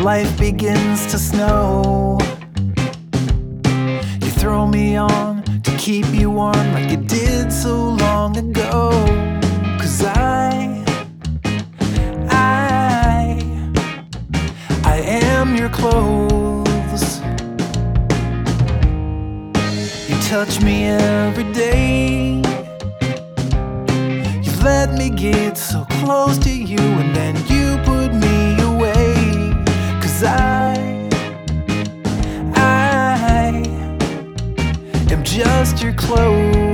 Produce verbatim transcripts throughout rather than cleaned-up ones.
life begins to snow, you throw me on to keep you warm like you did so long ago. Cause I, I, I am your clothes. You touch me every day. You let me get so close to you, and then you put me away. Cause I, I am just your clothes.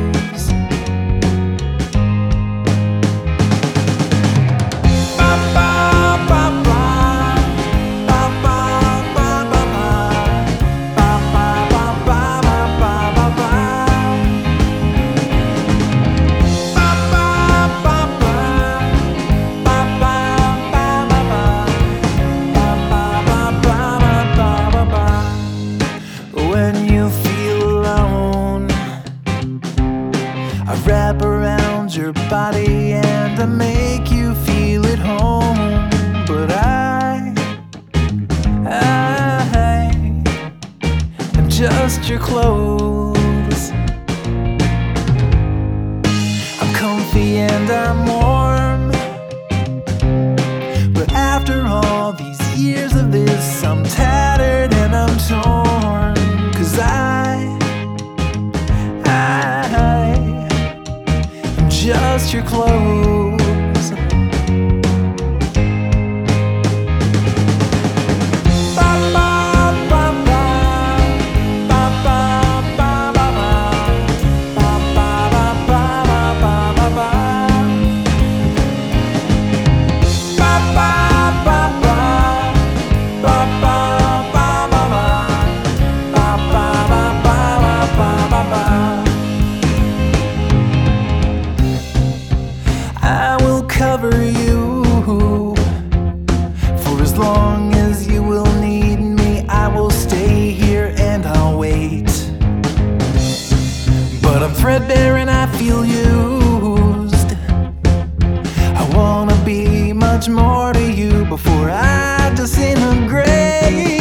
When you feel alone, I wrap around your body and I make you feel at home. But I, I am just your clothes. I'm comfy and I'm warm, but after all these years of this, I'm tattered and I'm torn. Cause I, I am just your clothes. I will cover you for as long as you will need me. I will stay here and I'll wait. But I'm threadbare and I feel used. I wanna be much more to you before I disintegrate.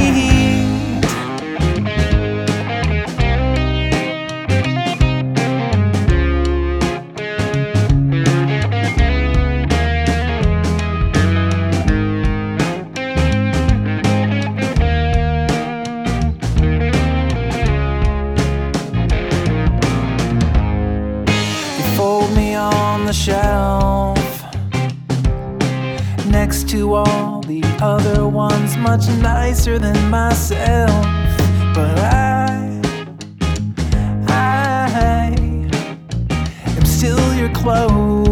Fold me on the shelf next to all the other ones, much nicer than myself. But I, I am still your clothes.